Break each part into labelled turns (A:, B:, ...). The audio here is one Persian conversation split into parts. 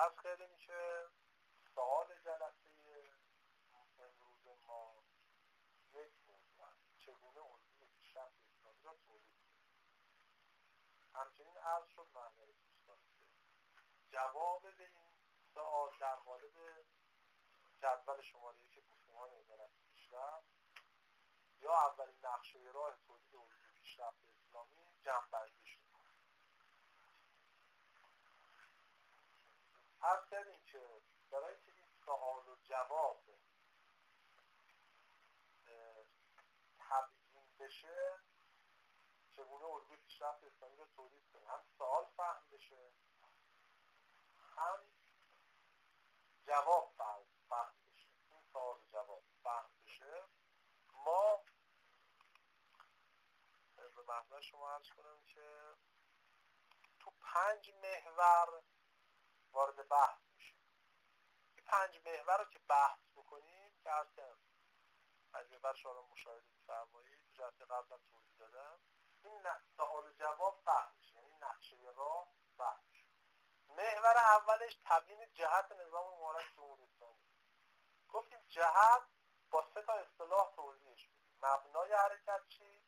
A: از کردیم که سوال جلسه امروز ما یک موضوع است: چگونه الگوی پیشرفت اسلامی را تولید کنیم. همچنین عرض شد معنای دوستان که جواب به این سوال در قالب جدول شماره که گفتمان ادارت پیشرفت یا اولین نقشه راه تولید الگوی پیشرفت اسلامی جمع‌بندی شد. عرض کردیم که برای که این سوال و جواب تبیین بشه چگونه الگوی پیشرفت اسلامی رو تولید کنیم، هم سوال فهم بشه هم جواب فهم بشه. این سوال و جواب فهم بشه ما به مطلب شما عرض کنم که تو 5 محور وارد بحث میشه. این 5 محور رو که بحث بکنیم که عرض کردم 5 محور شما مشاهده بفرمایید، تو جلسه قبلا توضیح دادم. این سوال و جواب فهم میشه، یعنی نقشه راه فهم میشه. محور اولش تبیین جهت نظام مبارک جمهوری اسلامی. گفتیم جهت با 3 تا اصطلاح توضیحش میدیم: مبنای حرکت چیست،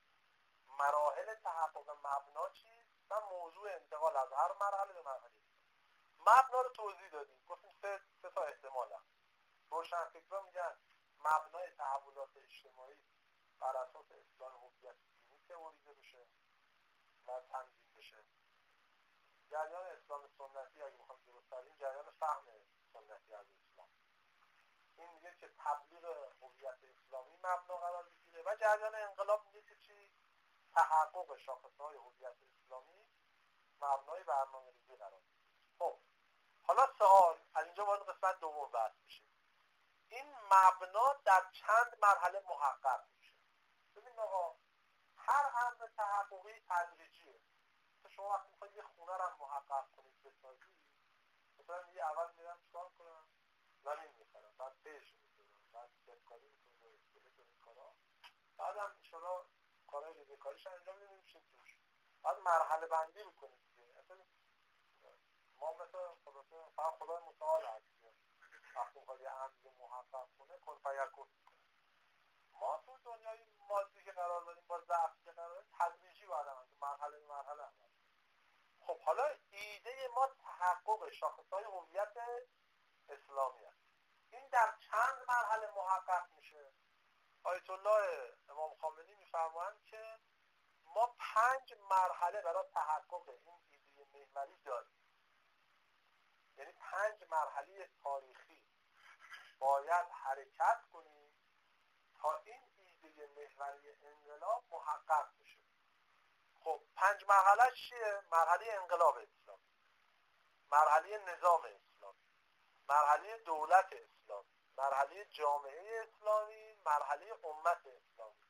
A: مراحل تحقق مبنا چیست و موضوع انتقال از هر مرحله به مرحله. مبنا رو توضیح دادیم، گفتیم 3 تا احتمال هست. روشنفکران میگن مبنای تحولات اجتماعی بر اساس اصلاح هویت دینی تئوریزه بشه و تنظیم بشه. جریان اسلام سنتی اگه بخوام درست بگیم جریان فهم سنتی از اسلام. این میگه که تبلیغ هویت اسلامی مبنا قرار بگیره و جریان انقلاب میگه که چی؟ تحقق شاخصهای هویت اسلامی مبنای برنامه‌ریزی قرار بگیره. خب حالا سوال از اینجا وارد قسمت دوم بحث میشه. این مبنا در چند مرحله محقق میشه؟ ببین آقا، هر امر تحققی تدریجیه. شما وقتی میخواید یه خونه رو محقق کنید بسازید، مثلا میگه اول میرم چیکار کنم؟ زمین میخرم، بعد پیش میکنم، بعد دستکاری میکنم، این کارا، بعد هم انشالله کارهای ریزه‌کاریش انجام میدیم توش. بعد مرحله بندی میکنید دیگه. اصلا ما مثلا فقط خدای متعال هست وقتی میخواد یه امر محقق کنه کن فیکون میکنه. ما تو دنیای مادی که قرار داریم، با ضعفی که قرار داریم، تدریجی باید مرحله به مرحله عمل. خب حالا ایده ما تحقق شاخصهای هویت اسلامی است. این در چند مرحله محقق میشه؟ آیت الله امام خامنه‌ای میفرمایند که ما 5 مرحله برای تحقق این ایده محوری داریم. یعنی 5 مرحله تاریخی باید حرکت کنیم تا این ایده محوری انقلاب محقق بشه. خب 5 مرحله چیه؟ مرحله انقلاب اسلامی، مرحله نظام اسلامی، مرحله دولت اسلامی، مرحله جامعه اسلامی، مرحله امت اسلامی.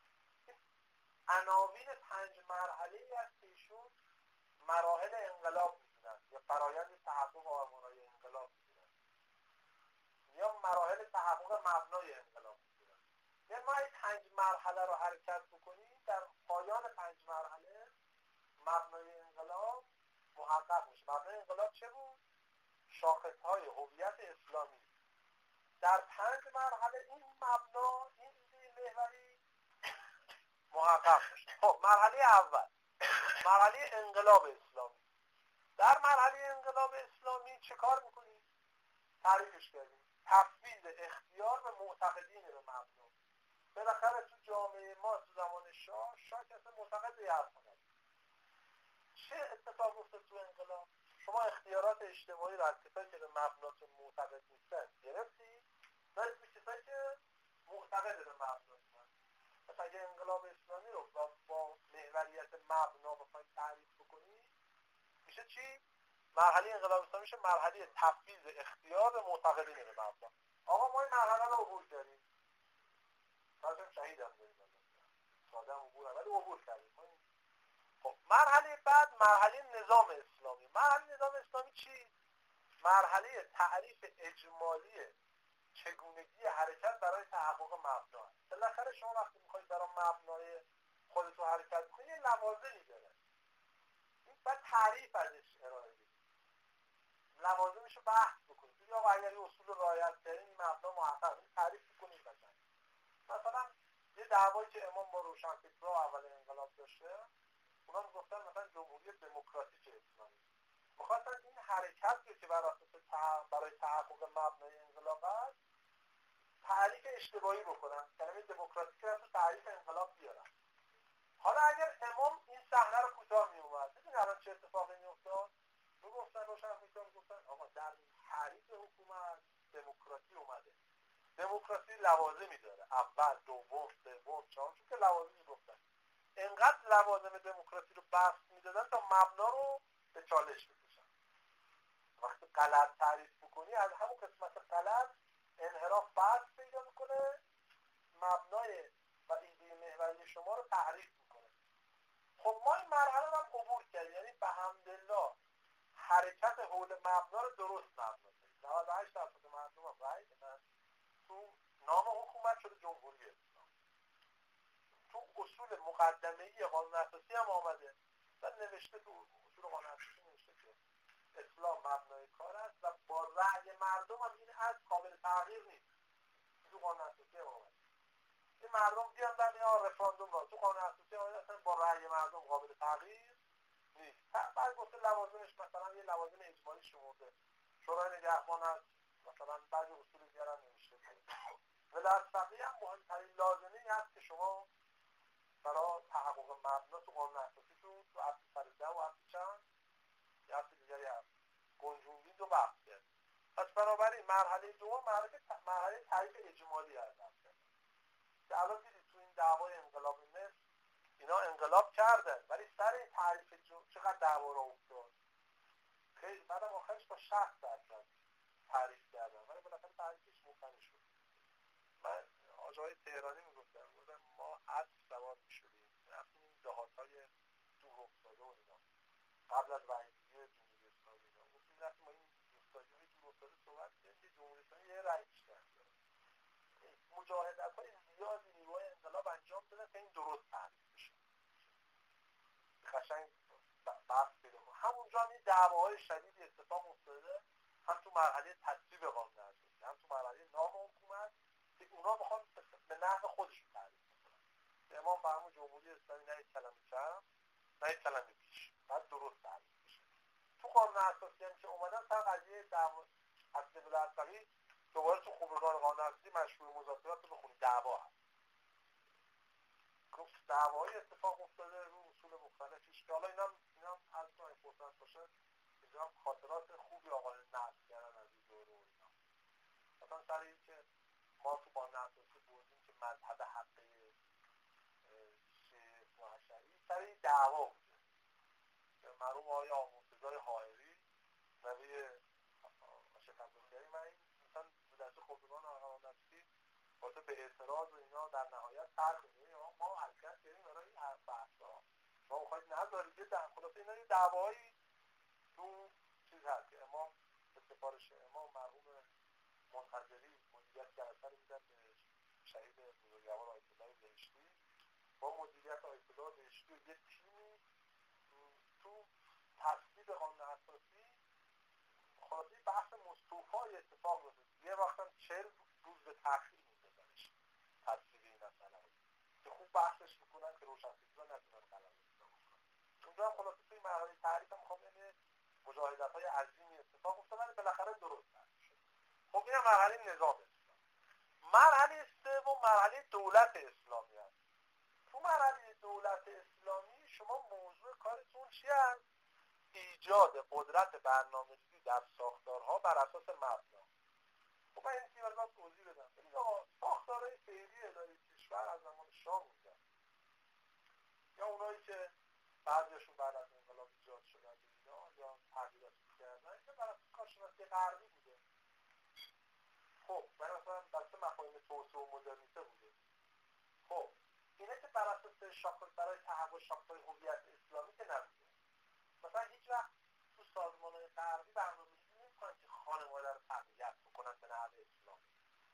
A: عناوین 5 مرحله هست که ایشون مراحل انقلاب میدونن یا فرایند تحقق آرمانهای انقلاب میدونن یا مراحل تحقق مبنای انقلاب میدونن. یعنی ما این 5 مرحله رو حرکت بکنیم، در پایان 5 مرحله مبنای انقلاب محقق میشه. مبنای انقلاب چه بود؟ شاخصهای هویت اسلامی. در 5 مرحله این مبنا، این ایده محوری محقق میشه. خب مرحله اول، مرحله انقلاب اسلامی. در مرحله انقلاب اسلامی چه کار میکنیم؟ تعریفش کردیم: تفویض اختیار به معتقدین به مبنا. بالاخره تو جامعه ما تو زمان شاه کسی معتقد به حرف نداره. چه اتفاق افتاد تو انقلاب؟ شما اختیارات اجتماعی رو از کسایی که به مبناتون معتقد نیستن گرفتی، دارید به کسایی که معتقد به مبنا نیستن. مثلا اگه انقلاب اسلامی رو با محوریت مبنا بخواید تعریف بکنید میشه چی؟ مرحله انقلاب اسلامی میشه مرحله تفویض اختیار به معتقدین به مبنا. آقا ما این مرحله رو عبور کردیم. مثلا شهید هم داریم، ساده هم عبور، ولی عبور کردیم. خب مرحله بعد مرحله نظام اسلامی. مرحله نظام اسلامی چی؟ مرحله تعریف اجمالی چگونگی حرکت برای تحقق مبنا. بالاخره شما وقتی میخواید برای مبنای خودتون حرکت کنید یه لوازمی داره. این بعد تعریف ازش ارائه بدید. لوازمش رو بحث بکنید. یا اگر این اصول رو رعایت کردین این مبنا محقق این تعریف کنید. مثلا یه دعوایی که امام با روشنفکرها اول انقلاب داشته، اونا میگفتن مثلا جمهوری دموکراتیک اسلامی. می‌خواستن این حرکت رو که برای تحقق مبنای انقلاب است تعریف اشتباهی بکنن، کلمه دموکراتیک رو تو تعریف انقلاب بیارن. حالا اگر امام این صحنه رو کوتاه می‌اومد، ببین الان چه اتفاقی می‌افتاد؟ میگفتن روشنفکرها میگفتن آقا در تعریف حکومت دموکراسی اومده. دموکراسی لوازمی داره، اول، دوم، سوم، چهارم، چون که لوازمی گفتن. انقدر لوازم دموکراسی رو بسط میدادن تا مبنا رو به چالش بکشن. وقتی غلط تعریف میکنی از همون قسمت غلط انحراف بسط پیدا میکنه، مبنای و ایده محوری شما رو تحریف میکنه. خب ما این مرحله رو هم عبور کردیم، یعنی به حمدالله حرکت حول مبنا رو درست مبنا کردیم. 98% مردم هم رأی دادن. تو نام حکومت شده جمهوری اسلامی. تو اصول مقدمه‌ای قانون اساسی هم آمده و نوشته، تو اصول قانون اساسی نوشته که اسلام مبنای کار است و با رأی مردم هم این از قابل تغییر نیست. تو قانون اساسی هم آمده. این مردم بیان در یا رفراندوم را تو قانون اساسی آمده اصلا با رأی مردم قابل تغییر نیست. بعد گفته لوازمش مثلا یه لوازم اجمالی شمرده. شورای نگهبان هست، مثلا بعضی اصول دیگر هم نوشته. و در فقیه هم مهمترین لازمه ای هست که شما برای تحقق مبنا تو قانون اساسی تو اصل 110 و اصل چند یا اصل دیگری هست گنجوندید و بحث کرد. پس بنابراین مرحله دوم مرحله تعریف اجمالی هست که الان دیدید تو این دعوای انقلاب مصر اینا انقلاب کردن ولی سر این تعریف چقدر دعوا را افتاد. خیلی بعدم آخرش با 60% تعریف کردن ولی بالاخره تعریفش ممکن شد. من آجای تهرانی میگفتم ما عصر سوار میشدیم رفتیم این دهاتای دور افتاده و اینا قبل از رأی‌گیری جمهوری اسلامی اینا گفتیم رفتیم با این دوستاجوی دور افتاده صحبت کردیم که جمهوری اسلامی یه رأی بیشتر داره. مجاهدت‌های زیادی نیروهای انقلاب انجام دادن که این درست تعریف بشه. قشنگ بحث پیدا کنه. همونجا هم این دعواهای شدیدی اتفاق افتاده، هم تو مرحله تصویب قانون اساسی هم تو مرحله نام حکومت که اونا میخوان به نحو خودشون تعریف کنن. امام فرمود جمهوری اسلامی نه یک کلمه کم نه یک کلمه بیش، بعد درست تعریف بشه. تو قانون اساسی هم که اومدن تا قضیه دعوا اصل بلعتقی دوباره تو خبرگان قانون اساسی مشروع مذاکرات رو بخونید دعوا هست. گفت دعوای اتفاق افتاده رو اصول مختلفیش که حالا اینا از نوع فرصت باشه اینجا هم خاطرات خوبی آقای نقل کردن از این دوره و اینا. مثلا سر این که ما تو قانون اساسی بودیم که مذهب حقه شیعه و اشعری سر این دعوا بوده که مرحوم آقای آموزگار حائری نوی شیخ عبدالخیری من این مثلا دست خبرگان قانون اساسی واسه به اعتراض و اینا در نهایت ترک می‌کنیم ما حرکت کردیم برای این بحثا ما می‌خواید نذارید یه خلاصه اینا یه دعوایی تو چیز هست که امام به سفارش امام مرحوم منتظری مدیریت جلسه رو میدن به شهید بزرگوار آیت الله بهشتی با مدیریت آیت الله بهشتی و یه تیمی تو تصویب قانون اساسی خلاصه بحث مستوفای اتفاق افتاد. یه وقتم 40 روز به تأخیر می‌دادنش تصویب این مسئله که خوب بحثش میکنن که روشنفکرها نتونن غلبه کنن. اونجا هم خلاصه توی مرحله تعریف هم میخوام یعنی مجاهدت‌های عظیمی اتفاق افتاد ولی بالاخره درست شد. خب این مرحله نظام اسلام. مرحله سوم مرحله دولت اسلامی است. تو مرحله دولت اسلامی شما موضوع کارتون چی است؟ ایجاد قدرت برنامه‌ریزی در ساختارها بر اساس مبنا. خب من این تیمارگاه توضیح بدم. ببین آقا ساختارهای فعلی اداره کشور از زمان شاه بودن. یا اونایی که بعضیشون بعد از انقلاب ایجاد شدن یا تغییراتی کردن که بر اساس کارشناسی غربی بوده. خب مثلا بر اساس مفاهیم توسعه و مدرنیته بوده. خب اینا که بر اساس شاخص برای تحقق شاخص‌های هویت اسلامی که نبوده. مثلا هیچ وقت تو سازمان‌های غربی برنامه‌ریزی نمی‌کنن که خانواده رو تقویت بکنن به نحو اسلامی.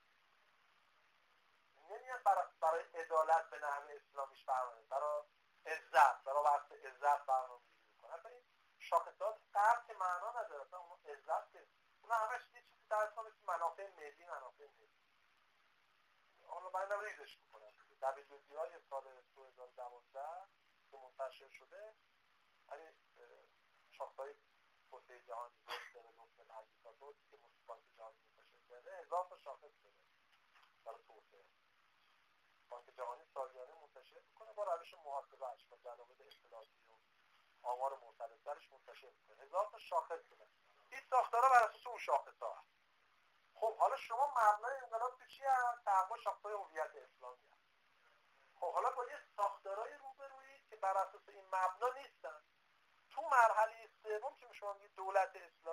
A: نمیان برای عدالت به نحو اسلامیش برنامه، برای عزت، برای وقت عزت برنامه‌ریزی می‌کنن. اصلا این شاخصات غرب که معنا نداره. اصلا اون عزت که رو من ریزش میکنم. WDI سال 2012 که منتشر شده، یعنی شاخص‌های توسعه جهانی در نقطه اندیکاتور که بانک جهانی منتشر کرده 1000 تا شاخص داره برای توسعه. بانک جهانی سالیانه منتشر میکنه با روش محاسبه‌اش و ضوابط اختلافی و آمار مرتبط درش منتشر میکنه. 1000 تا شاخص داره. این ساختارها بر اساس اون شاخص‌ها هست. خب حالا شما مبنای انقلاب تو چی هست؟ تحقق شاخص‌های هویت اسلامی هست. خب حالا با یه ساختارهای روبرویی که بر اساس این مبنا نیستن. تو مرحله سوم که شما میگید دولت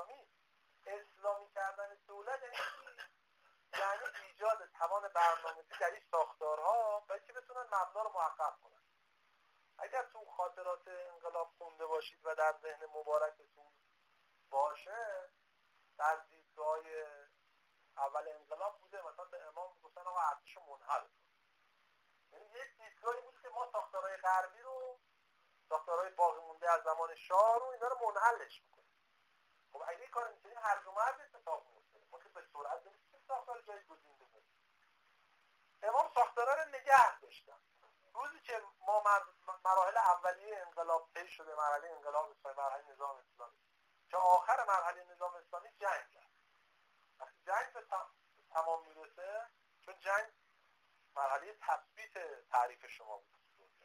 A: اسلامی کردن دولت یعنی یعنی ایجاد توان برنامه‌ریزی در این ساختارها برای که بتونن مبنا رو محقق کنن. اگر تو خاطرات انقلاب خونده باشید و در ذهن مبارکتون باشه، در دیدگاه‌های اول انقلاب بوده مثلا به امام گفتن آقا ارتش منحل کن. یعنی یک دیدگاهی بود که ما ساختارهای غربی رو، ساختارهای باقی مونده از زمان شاه رو، اینا رو منحلش میکنیم. خب اگه این کار می‌کنیم هرج و مرج اتفاق میفته. ما که به سرعت نمی‌تونیم ساختار جایگزین بزنیم. امام ساختارها رو نگه داشتن. روزی که ما مراحل اولیه انقلاب طی شده، مرحله انقلاب اسلامی، مرحله نظام اسلامی، که آخر مرحله نظام اسلامی جنگ کرد. وقتی جنگ به تمام میرسه، چون جنگ مرحله تثبیت تعریف شما بود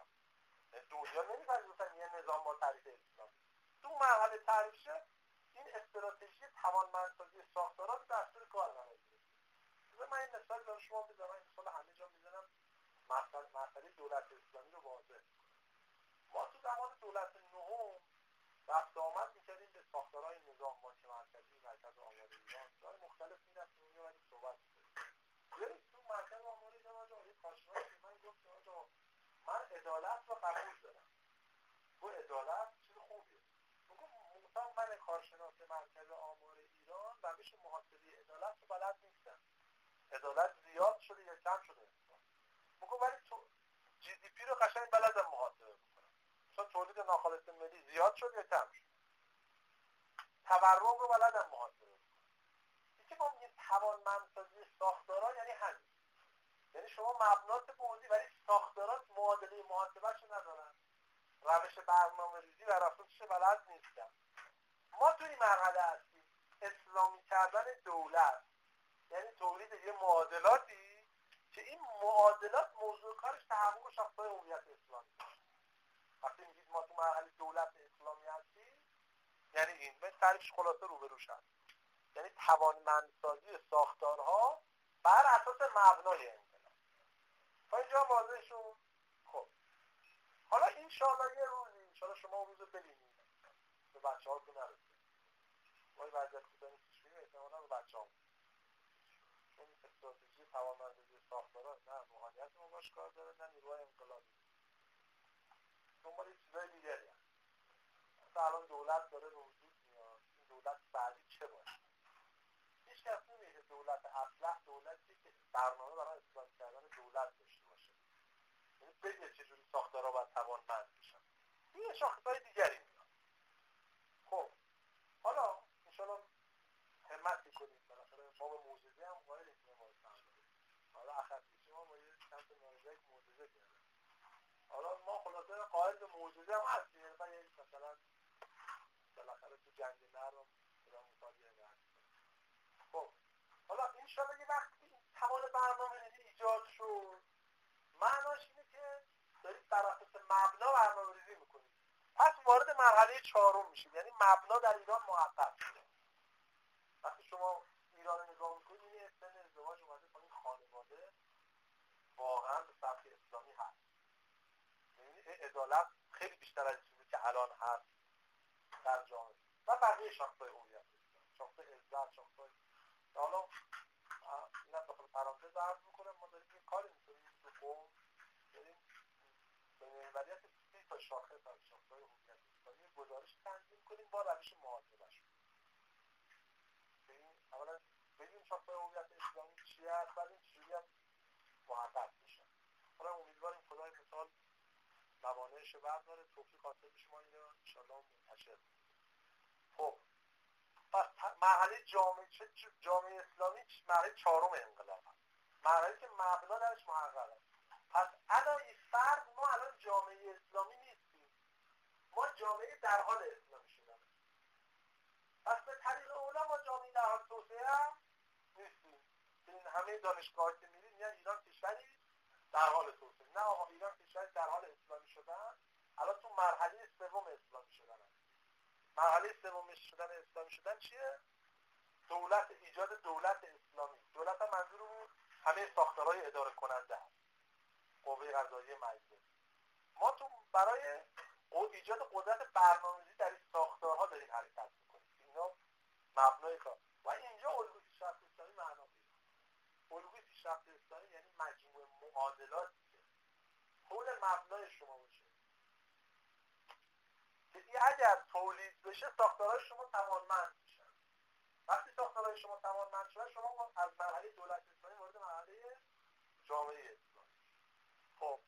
A: دنیا نمی‌پذیرفتن یه نظام با تعریف اسلامی. تو مرحله تعریف شه این استراتژی توانمندسازی ساختارها رو دستور کار قرار گرفت. من این مثال برای شما میزنم، این مثال همه جا میزنم، مسئله دولت اسلامی رو واضح کنم. ما تو زمان دولت نهم رفت آمد می‌کردیم به ساختارهای نظام بانک مرکزی، مرکز آمار ایران، جای مختلف می‌رفتیم اونجا ولی صحبت می‌کردیم. یعنی تو مرکز آمار ایران آقا یه کارشناس من گفت آقا من عدالت رو قبول دارم. تو عدالت چیز خوبیه. مثلا من کارشناس مرکز آمار ایران روش محاسبه عدالت رو بلد نیستم. عدالت زیاد شده یا کم شده؟ میگم ولی تو جی دی پی رو قشنگ بلدم محاسبه بکنم. مثلا تولید ناخالص ملی زیاد شد یا کم شد؟ تورم رو بلدم محاسبه بکنم. یکی با میگه توانمندسازی ساختارها یعنی همین. یعنی شما مبنات بعدی ولی ساختارات معادله محاسبه‌شو ندارن. روش برنامه‌ریزی و اساسش بلد نیستن. ما توی این مرحله هستیم اسلامی کردن دولت، یعنی تولید یه معادلاتی که این معادلات موضوع کارش تحقق شاخص‌های هویت اسلامی. وقتی میگید ما تو مرحله دولت اسلامی هستیم یعنی این به تعریفش خلاصه روبروش هست، یعنی توانمندسازی ساختارها بر اساس مبنای انقلاب. تا اینجا واضح شد؟ خب حالا انشاءالله یه روزی انشاءالله شما اون روز ببینید به بچه ها تو نرسید ما این وضعیت بودن کشوری احتمالا به بچه ها چون استراتژی توانمندسازی ساختارها نه روحانیت ما باش کار داره نه نیروهای انقلابی دنبال یه چیزای دیگری هست. مثلا الان دولت داره به وجود میاد، این دولت بعدی چه باشه؟ هیچ کس نمیگه دولت اصلح دولتی که برنامه برای اسلامی کردن دولت داشته باشه، یعنی بگه چجوری ساختارها باید توانمند بشن. این شاخصهای دیگری میاد. خب حالا انشاءالله همت میکنید بالاخره ما به معجزه هم قائل نیستیم. حالا اخرش ما یه چند تا نمایش معجزه کردیم. حالا ما خلاصه قائل به معجزه هم هستیم. مثلا بالاخره تو جنگ نرم خدا مطابقه هست. خب حالا انشاءالله یه وقتی توان برنامه‌ریزی ایجاد شد معناش اینه که دارید بر اساس مبنا برنامه‌ریزی میکنید. پس وارد مرحله چهارم میشید، یعنی مبنا در ایران محقق شده. وقتی شما ایران رو نگاه میکنید این سن ازدواج اومده تا این خانواده واقعا به سبک اسلامی هست. یعنی عدالت خیلی بیشتر از چیزی که الان هست در جامعه و بقیه شاخص‌های هویت اسلامی، شاخص عزت، شاخص‌های حالا اینا داخل پرانتز عرض میکنم ما داریم یه کاری میکنیم تو قوم داریم به محوریت 30 تا شاخص از شاخص‌های هویت اسلامی گزارش تنظیم کنیم با روش محاسبه‌شون. اولا ببینیم شاخص‌های هویت اسلامی چیه هست بعد این چجوری هم محقق میشن. حالا امیدواریم خدای مثال موانعش برداره، توفیق حاصل بشه ما اینو انشاءالله منتشر کنیم. خب پس مرحله جامعه اسلامی مرحله چهارم انقلاب هست. مرحله که مبنا درش محققه. پس علای فرض ما الان جامعه اسلامی نیستیم، ما جامعه در حال اسلامی شدن. پس به طریق اولا ما جامعه در حال توسعه هم نیستیم. این همه دانشگاه که میرید میگن ایران کشوری در حال توسعه. نه آقا، ایران کشوری در حال اسلامی شدن. الان تو مرحله سوم اسلامی شدن. مرحله سوم اسلامی شدن چیه؟ دولت، ایجاد دولت اسلامی. دولت هم منظورمون همه ساختارهای اداره کننده هست، قوه قضاییه، مجلس. ما تو برای ایجاد قدرت برنامه‌ریزی در این ساختارها داریم حرکت می‌کنیم. اینا مبنای کار. و اینجا الگوی پیشرفت اسلامی معنا پیدا می‌کنه. الگوی پیشرفت اسلامی یعنی مجموعه معادلاتی که حول مبنای شما باشه. که اگر تولید بشه ساختارهای شما توانمند میشن. وقتی ساختارهای شما توانمند شدن، شما از مرحله دولت اسلامی وارد مرحله جامعه اسلامی. خب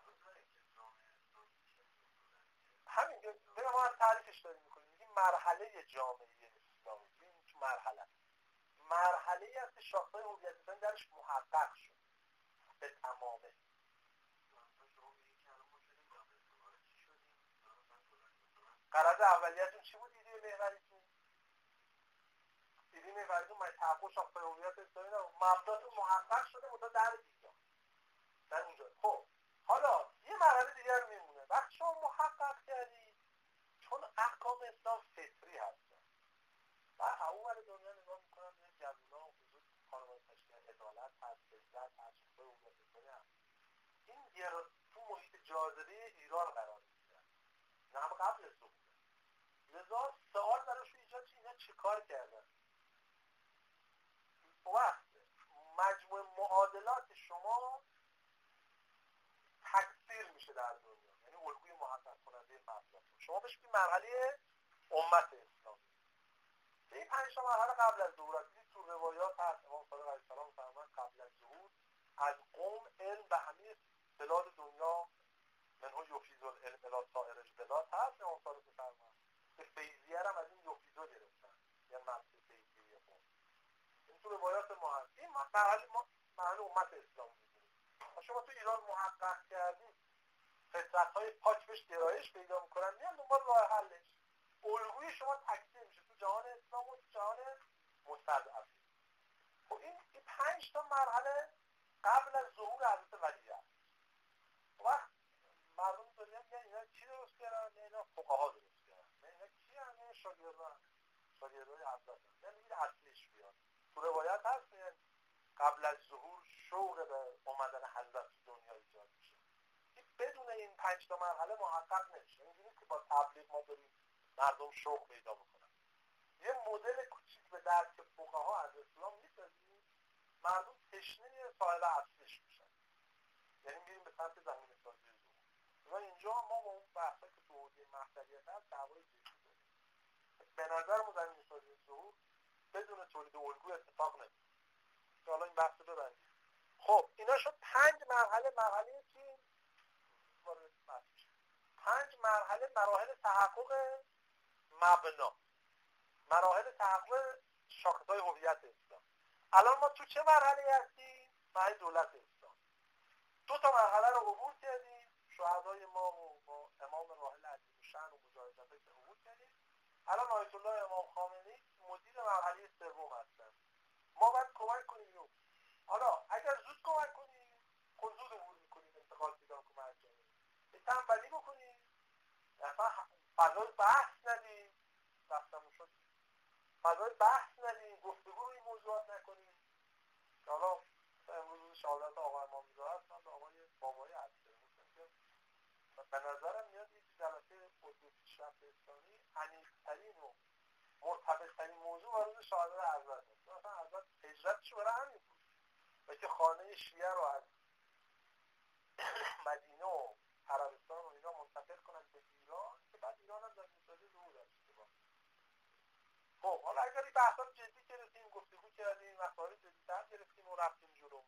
A: همین که ما از تعریفش داریم میکنیم، میگیم مرحله جامعه اسلامی. این تو مرحله هست که شاخصهای هویت اسلامی درش محقق شد به تمامه. غرض اولیتون چی بود؟ ایده محوریتون؟ ایده محوریتون تحقق شاخصهای هویت اسلامی نبود، مبناتون محقق شده متا در دیگه در اونجا. خب حالا یه مرحله دیگر میمونه. وقتی شما محقق کردی، چون احکام اسلام فطری هستن و اول دنیا نگاه میکنن به جوونا و حضور خانواده تشکیل عدالت هست، عزت هست، شاخصهای هویت اسلامی هست. این تو محیط جاذبه ایران قرار میگیرن. نه هم قبل از ظهور. لذا سوال براشون ایجاد چه اینا چه کار کردن؟ وقت مجموع معادلات شما تکثیر میشه در دنیا، یعنی الگوی محقق کننده مطلب. شما بهش میگید مرحله امت اسلامی. این 5 مرحله قبل از ظهور است. تو روایات هست امام صادق علیه السلام فرمودن قبل از ظهور از قوم علم به همه بلاد دنیا منو یفیض العلم الی سایر البلاد هست. امام صادق فرمودن به فیضیه هم از این یفیضا گرفتن، یعنی مقصد فیضیه قوم. این تو روایات ما هست. این مرحله امت اسلامی. شما تو ایران محقق کردید، فطرت‌های پاک بهش گرایش پیدا می‌کنن، میان دنبال راه حلش. الگوی شما تکثیر میشه تو جهان اسلام و تو جهان مستضعفین. خب این 5 تا مرحله قبل از ظهور حضرت ولی است. وقت مردم دنیا میگن اینا چی درست کردن؟ اینا فقها درست کردن. اینا کی هستن؟ شاگردای حضرت. یعنی اصلیش بیاد. تو روایت هست قبل از ظهور شوق به اومدن حضرت دنیا ایجاد میشه. بدون این 5 تا مرحله محقق نمیشه. اینجوری که با تبلیغ ما داریم مردم شوق پیدا بکنن. یه مدل کوچیک به درک فقها از اسلام میسازیم، مردم تشنه صاحب اصلیش میشن. یعنی میریم به سمت زمین سازی ظهور. و اینجا ما با اون بحثا که تو حوزه مهدویت هست دعوای جدی داریم. به نظر زمین سازی ظهور بدون تولید الگو اتفاق نمیفته. حالا این بحث رو ببندیم. خب اینا شد 5 مرحله چی؟ 5 مرحله مراحل تحقق مبنا، مراحل تحقق شاخصهای هویت اسلام. الان ما تو چه مرحله هستیم؟ مرحله دولت اسلام. 2 تا مرحله رو عبور کردیم. شهدای ما و با امام راحل عظیم الشأن و مجاهدتایی که عبور کردیم. الان آیت الله امام خامنه‌ای مدیر مرحله سوم هستن. ما باید کمک کنیم. حالا اگر زود کمک کنیم، خود زود عبور میکنیم، انتقال پیدا کنیم انجامیم. تنبلی بکنیم، اصلا فضای بحث ندیم، رفتم شد فضای بحث ندیم، گفتگو روی موضوعات نکنیم. حالا امروز شهادت آقای امام رضا هست، من به آقای بابایی هستم به نظرم میاد یک جلسه الگوی پیشرفت اسلامی عمیق‌ترین و مرتبط‌ترین موضوع وارد شهادت حضرت است. مثلا حضرت هجرتش برای همین بود و که خانه شیعه رو از مدینه و عربستان و اینا منتقل کنن به ایران، که بعد ایران هم زمین‌سازی ظهور داشت. خب حالا اگر این بحثا جدی گرفتیم، گفتگو کردیم، مسائل جدی‌تر گرفتیم و رفتیم جلو،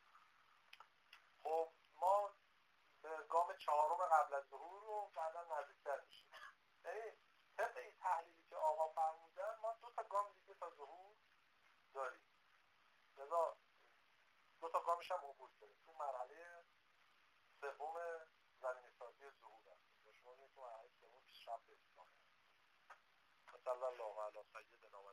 A: خب ما به گام 4 قبل از ظهور رو بعدا نزدیک‌تر میشیم. یعنی طبق این تحلیلی که آقا فرمودن، ما 2 تا گام دیگه تا ظهور داریم. لذا 2 تا گام دومش هم عبور کرده. تو مرحله سوم زمینه سازی ظهور هست و شما می‌بینید تو مرحله سوم پیشرفت اسلامی هست. صلی الله علی سیدنا